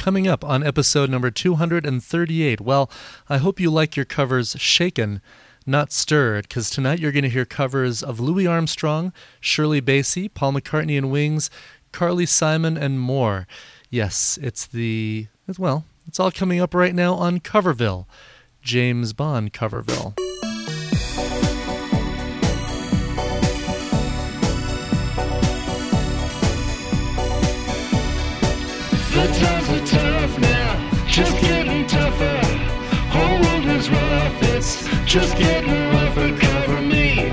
coming up on episode number 238. Well, I hope you like your covers shaken, not stirred, because tonight you're going to hear covers of Louis Armstrong, Shirley Bassey, Paul McCartney and Wings, Carly Simon, and more. Yes, it's all coming up right now on Coverville, James Bond Coverville. The times are tough now, just getting tougher. Whole world is rough, it's just getting rougher. Cover me,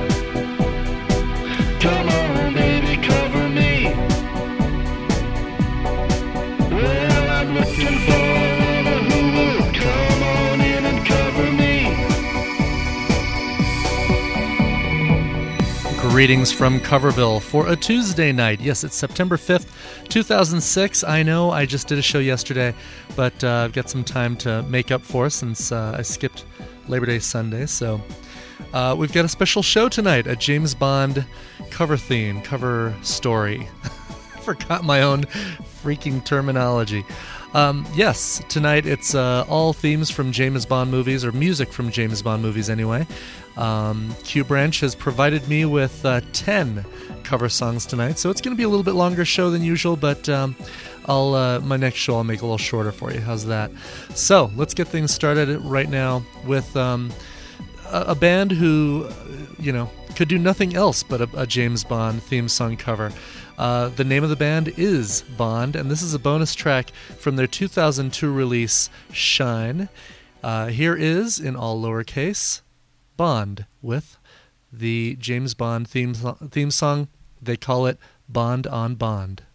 come on baby, cover me. Well, I'm looking for a who will come on in and cover me. Greetings from Coverville for a Tuesday night. Yes, it's September 5th, 2006. I know I just did a show yesterday, but I've got some time to make up for since I skipped Labor Day Sunday. So we've got a special show tonight, a James Bond cover theme, cover story. I forgot my own freaking terminology. Yes, tonight it's all themes from James Bond movies, or music from James Bond movies anyway. Q Branch has provided me with 10 cover songs tonight, so it's going to be a little bit longer show than usual, but my next show I'll make a little shorter for you. How's that? So let's get things started right now with a band who, could do nothing else but a James Bond theme song cover. The name of the band is Bond, and this is a bonus track from their 2002 release, Shine. Here is, in all lowercase, Bond with the James Bond theme song. They call it Bond on Bond.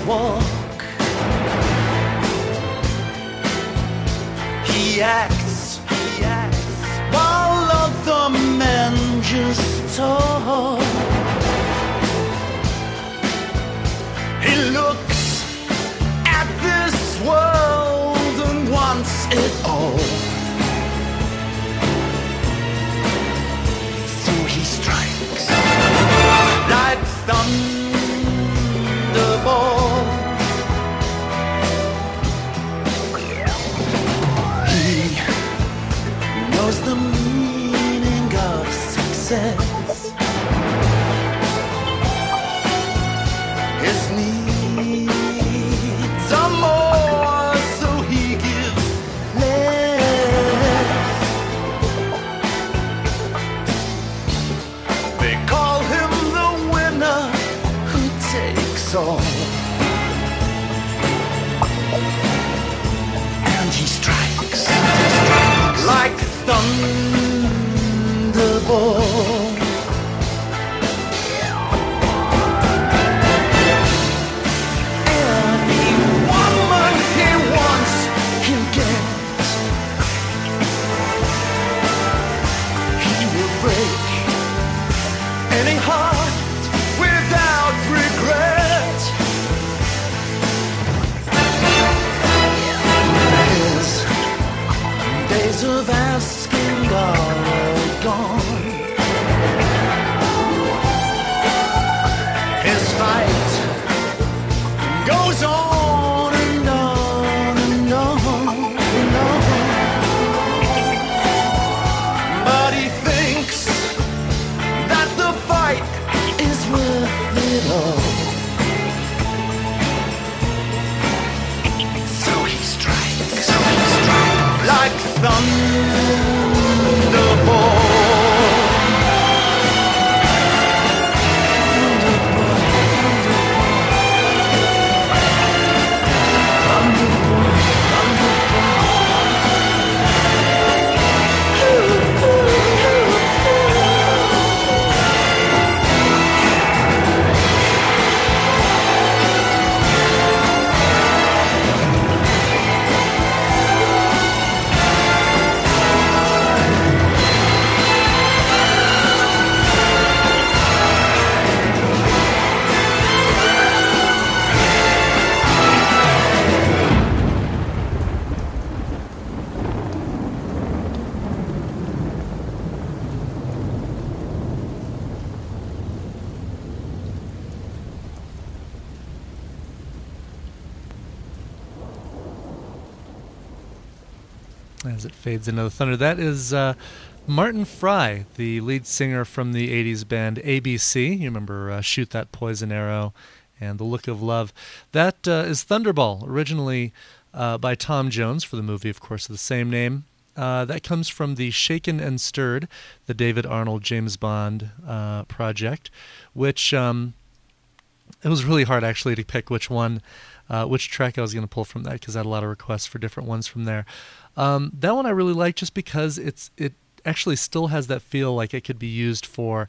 walk. He acts while other men just talk. He looks at this world and wants it all. So he strikes like thunderbolt. He knows the meaning of success. His needs are more, so he gives less. They call him the winner who takes all. And he strikes like thunderbolt. Any heart without regret. His days of asking are gone. His fight goes on and on and on and on. But he thinks that the fight is worth it all. So he strikes like thunderbolt. As it fades into the thunder, that is Martin Fry, the lead singer from the 80s band ABC. You remember Shoot That Poison Arrow and The Look of Love. That is Thunderball, originally by Tom Jones for the movie, of course, of the same name. That comes from the Shaken and Stirred, the David Arnold James Bond project, which it was really hard actually to pick which track I was going to pull from that, because I had a lot of requests for different ones from there. That one I really like just because it actually still has that feel like it could be used for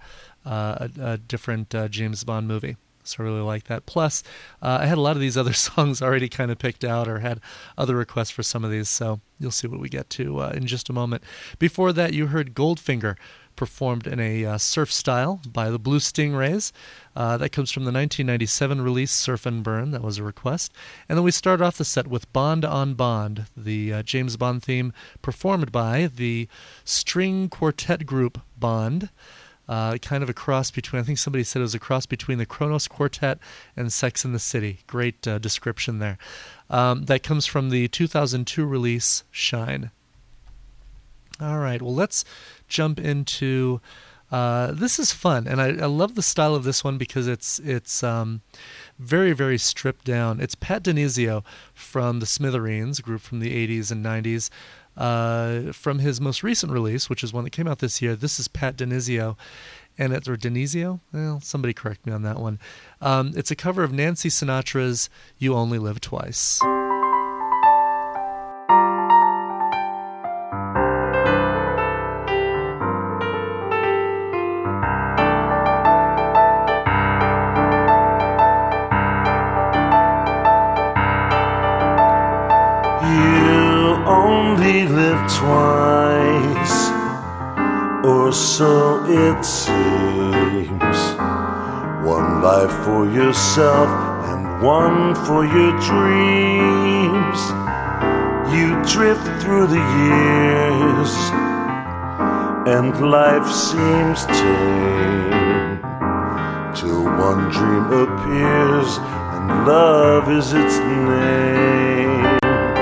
a different James Bond movie. So I really like that. Plus, I had a lot of these other songs already kind of picked out, or had other requests for some of these, so you'll see what we get to in just a moment. Before that, you heard Goldfinger, performed in a surf style by the Blue Stingrays. That comes from the 1997 release Surf and Burn. That was a request. And then we start off the set with Bond on Bond, the James Bond theme performed by the string quartet group Bond. Kind of a cross between, I think somebody said it was a cross between the Kronos Quartet and Sex and the City. Great description there. That comes from the 2002 release Shine. All right, well, let's jump into... this is fun, and I love the style of this one because it's very, very stripped down. It's Pat DiNizio from the Smithereens, group from the 80s and 90s. From his most recent release, which is one that came out this year, this is Pat DiNizio, and it's, or DiNizio? Well, somebody correct me on that one. It's a cover of Nancy Sinatra's You Only Live Twice. so it seems. One life for yourself and one for your dreams. You drift through the years and life seems tame, till one dream appears and love is its name.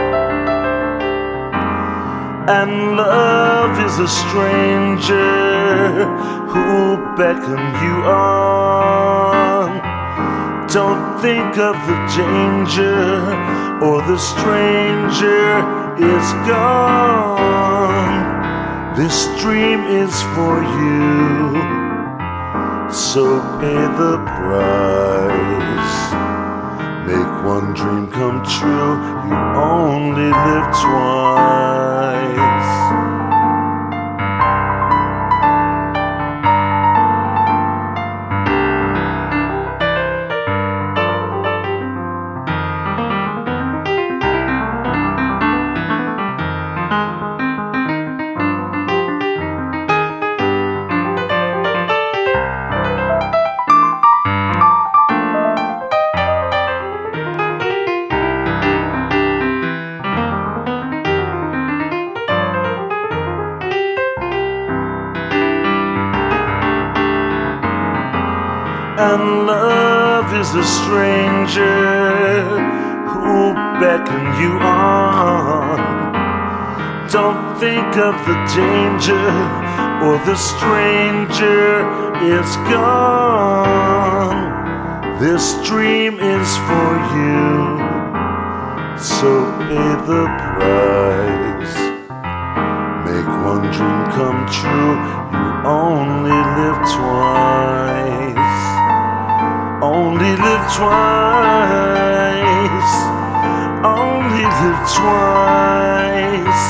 And love is a stranger who'll beckon you on. Don't think of the danger, or the stranger is gone. This dream is for you, so pay the price. Make one dream come true, you only live twice. And love is a stranger who'll beckon you on. Don't think of the danger, or the stranger is gone. This dream is for you, so pay the price. Make one dream come true, you only live twice. Only live twice. Only live twice.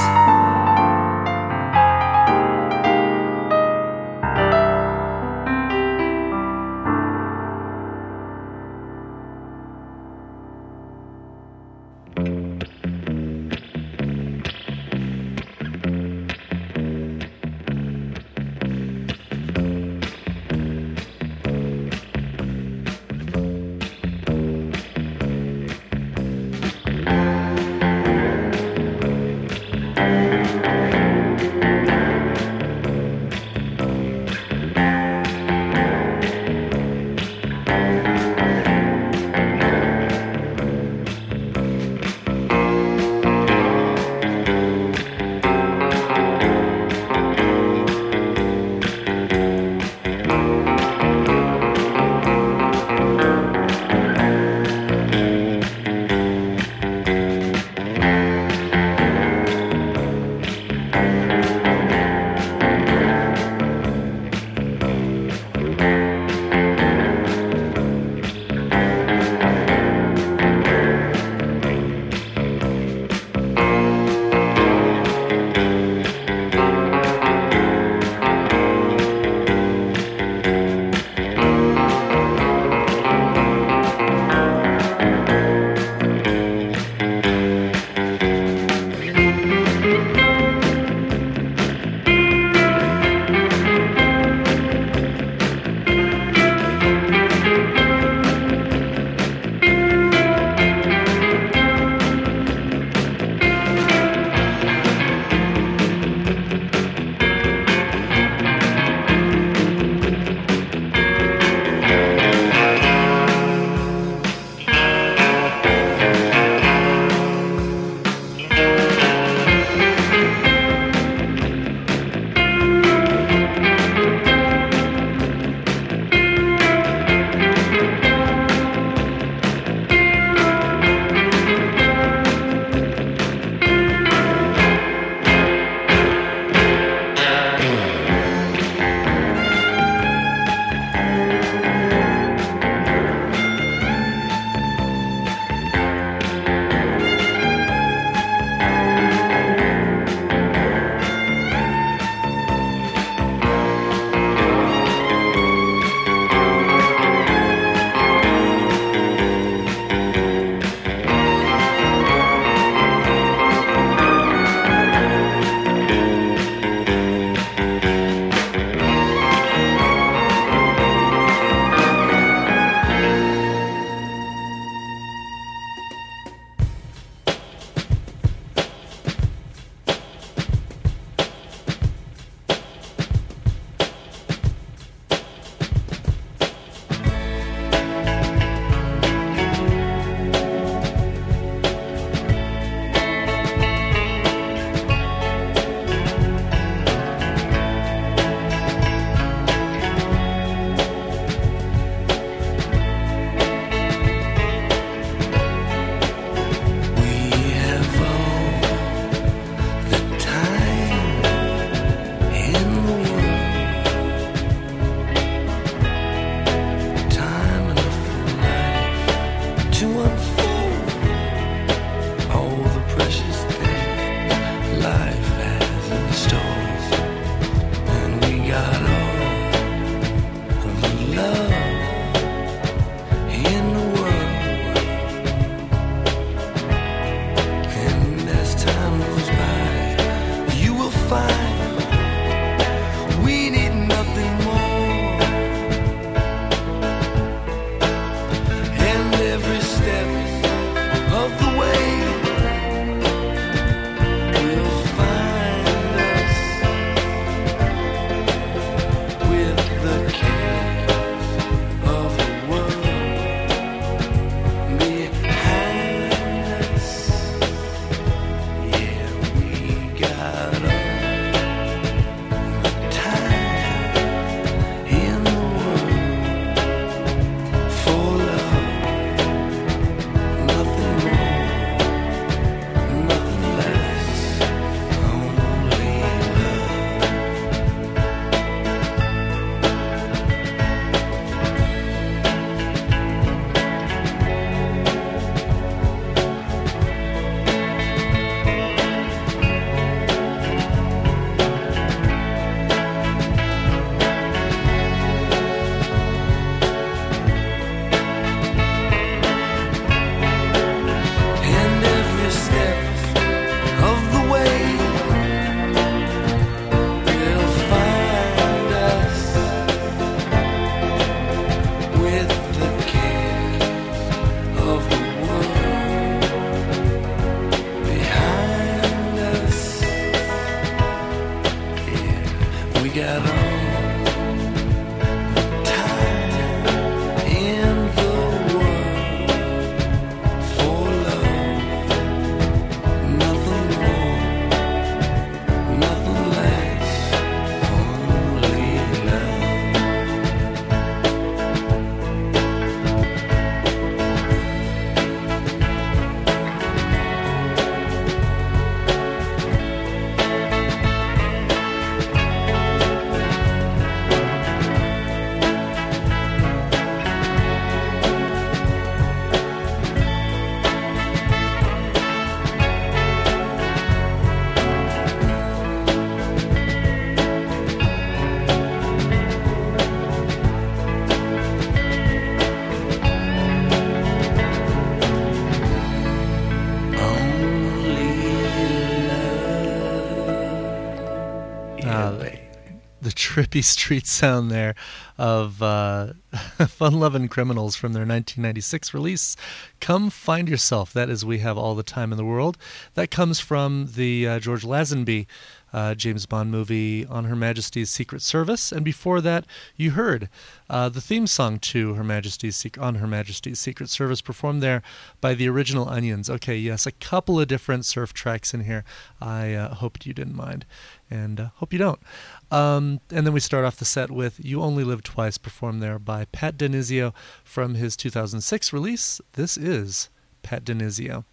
trippy street sound there of Fun Lovin' Criminals from their 1996 release, Come Find Yourself. That is We Have All the Time in the World. That comes from the George Lazenby James Bond movie On Her Majesty's Secret Service. And before that, you heard the theme song to On Her Majesty's Secret Service, performed there by the Original Onions. Okay, yes, a couple of different surf tracks in here. I hoped you didn't mind, and hope you don't. And then we start off the set with You Only Live Twice, performed there by Pat DiNizio from his 2006 release. This is Pat DiNizio.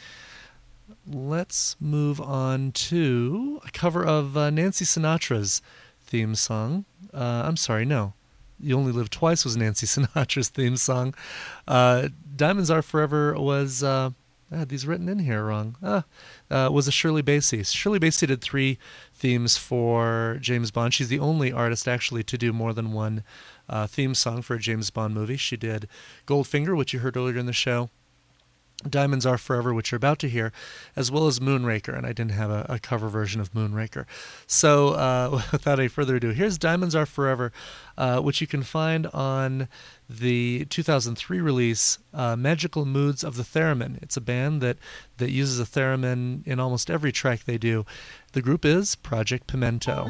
Let's move on to a cover of Nancy Sinatra's theme song. I'm sorry, no. You Only Live Twice was Nancy Sinatra's theme song. Diamonds Are Forever was... I had these written in here wrong. Was a Shirley Bassey. Shirley Bassey did 3 themes for James Bond. She's the only artist actually to do more than one theme song for a James Bond movie. She did Goldfinger, which you heard earlier in the show, Diamonds Are Forever, which you're about to hear, as well as Moonraker, and I didn't have a cover version of Moonraker. So without any further ado, here's Diamonds Are Forever, which you can find on the 2003 release, Magical Moods of the Theremin. It's a band that uses a theremin in almost every track they do. The group is Project Pimento.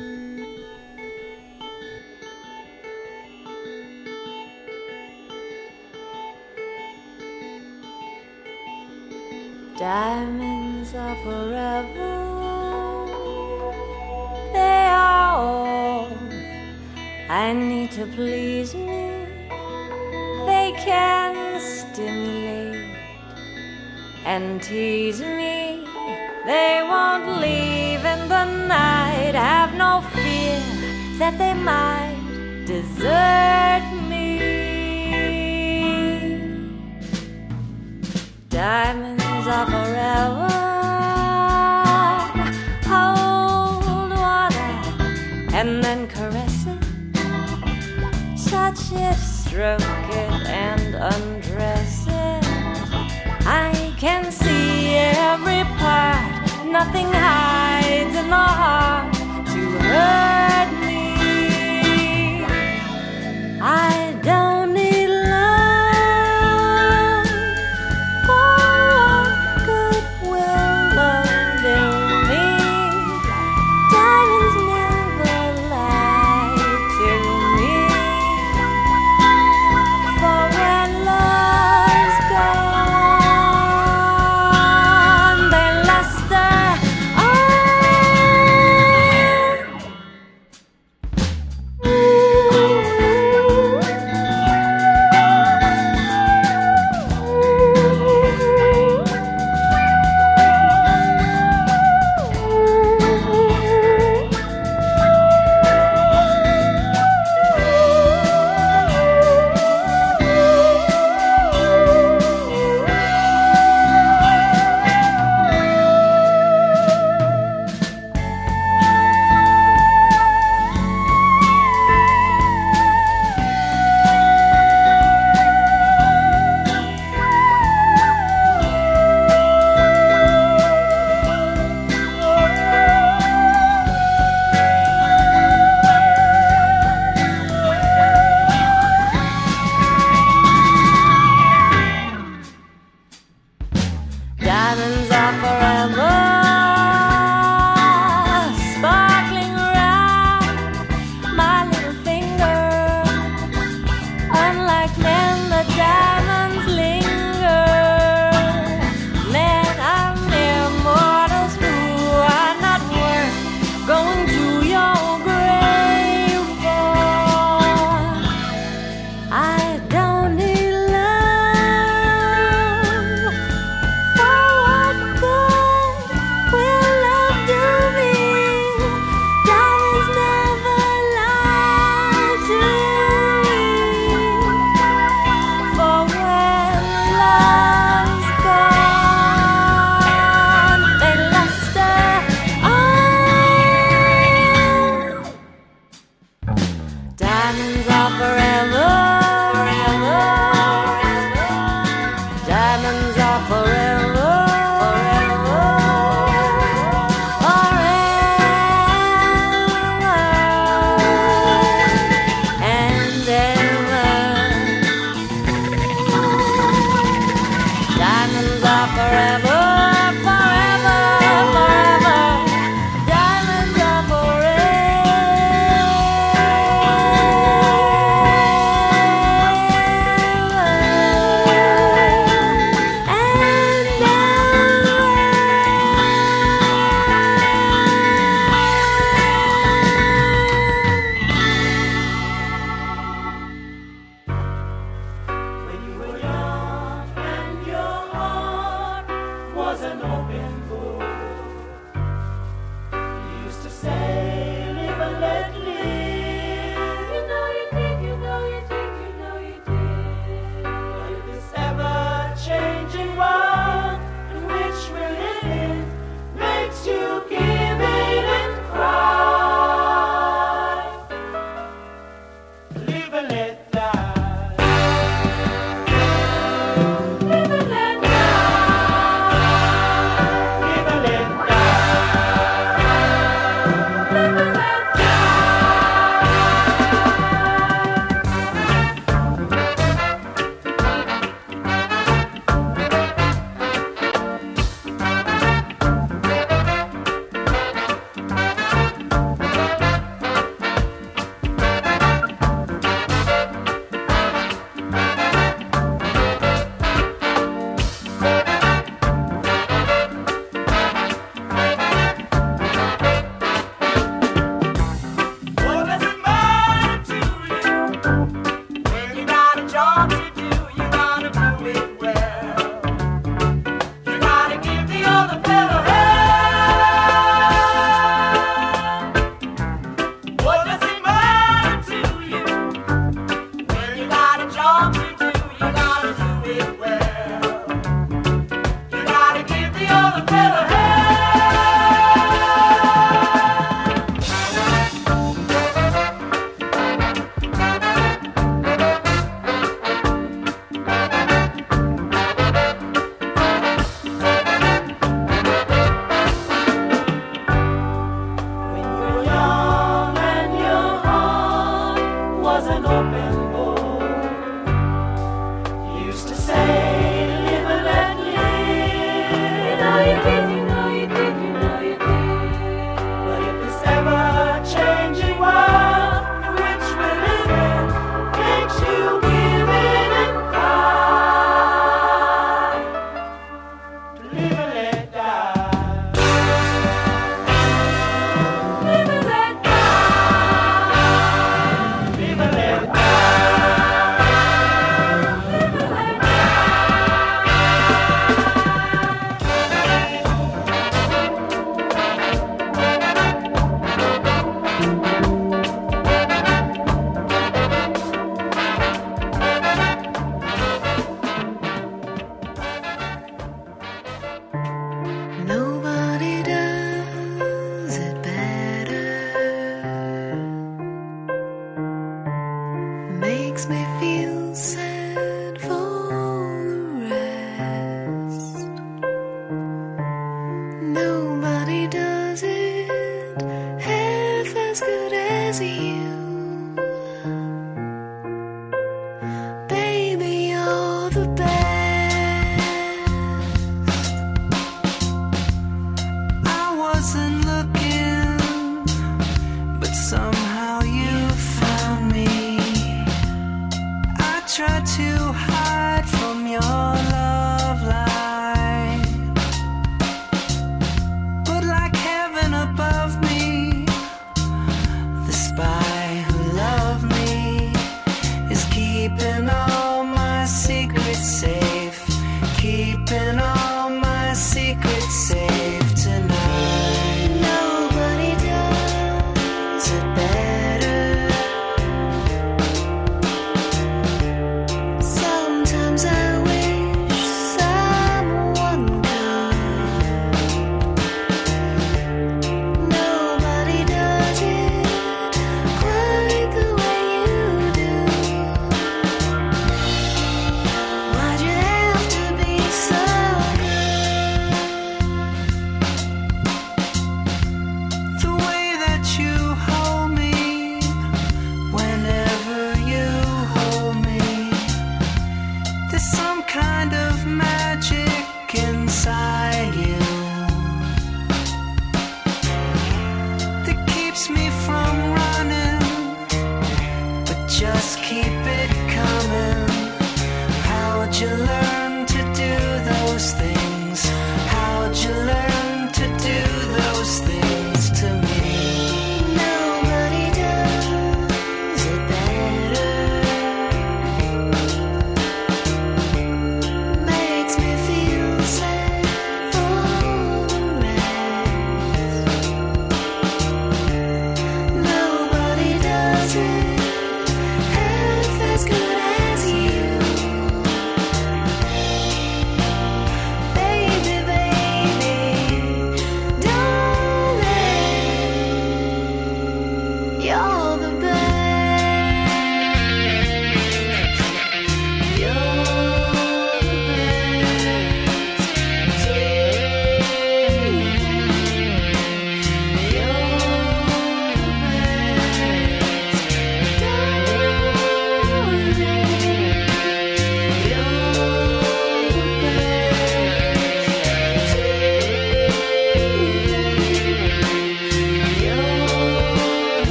Diamonds are forever, they are all I need to please me. They can stimulate and tease me. They won't leave in the night. Have no fear that they might desert me. Diamonds are forever, hold water and then caress it, touch it, stroke it and undress it. I can see every part, nothing hides in the heart to hurt me. I don't need love for what good will love in me. Diamonds never lie to me, for when love's gone, they luster on.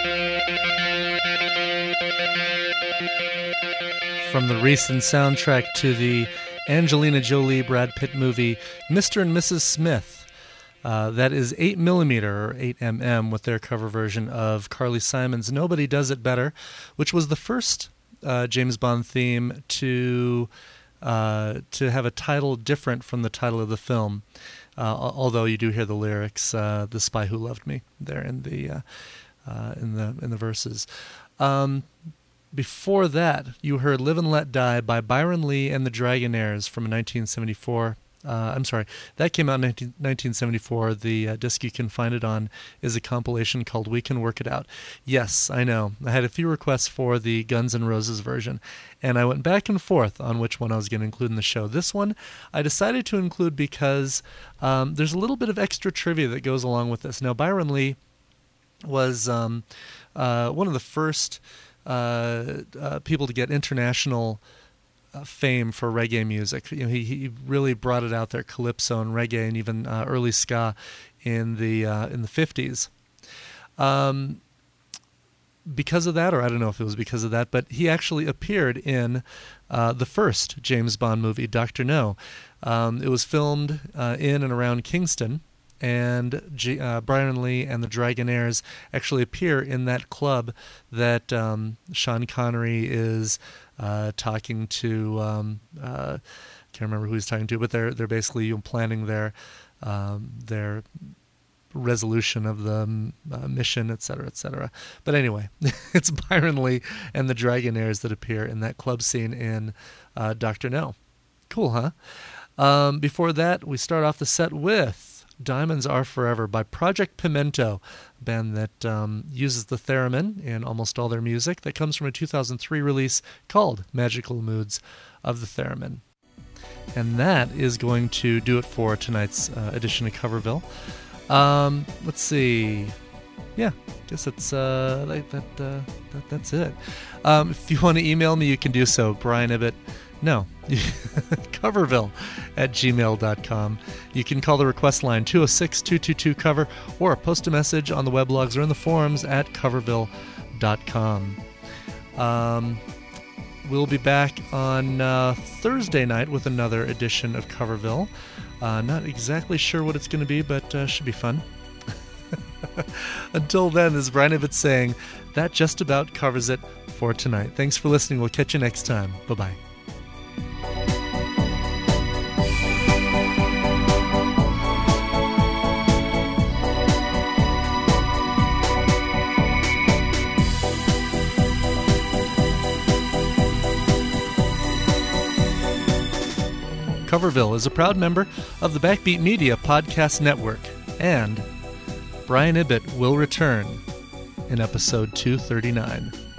From the recent soundtrack to the Angelina Jolie Brad Pitt movie Mr. and Mrs. Smith. That is 8mm or 8mm with their cover version of Carly Simon's Nobody Does It Better, which was the first James Bond theme to have a title different from the title of the film. Although you do hear the lyrics, "The Spy Who Loved Me" there in the verses. Before that, you heard "Live and Let Die" by Byron Lee and the Dragonaires from 1974. I'm sorry, that came out in 1974. The disc you can find it on is a compilation called "We Can Work It Out." Yes, I know. I had a few requests for the Guns N' Roses version, and I went back and forth on which one I was going to include in the show. This one I decided to include because there's a little bit of extra trivia that goes along with this. Now, Byron Lee was one of the first people to get international fame for reggae music. You know, he really brought it out there, calypso and reggae, and even early ska in the 50s. Because of that, or I don't know if it was because of that, but he actually appeared in the first James Bond movie, Dr. No. It was filmed in and around Kingston, and Byron Lee and the Dragonaires actually appear in that club that Sean Connery is talking to. Can't remember who he's talking to, but they're basically planning their resolution of the mission, etc., etc. But anyway, it's Byron Lee and the Dragonaires that appear in that club scene in Dr. No. Cool, huh? Before that, we start off the set with Diamonds Are Forever by Project Pimento, a band that uses the theremin in almost all their music. That comes from a 2003 release called Magical Moods of the Theremin. And that is going to do it for tonight's edition of Coverville. Let's see. Yeah, I guess that's it. If you want to email me, you can do so. Brian Ibbett. No. Coverville@gmail.com. You can call the request line 206-222-COVER or post a message on the weblogs or in the forums at coverville.com. We'll be back on Thursday night with another edition of Coverville. Not exactly sure what it's going to be, but should be fun. Until then, this is Brian Ibbett saying that just about covers it for tonight. Thanks for listening. We'll catch you next time. Bye-bye. Coverville is a proud member of the Backbeat Media Podcast Network, and Brian Ibbett will return in episode 239.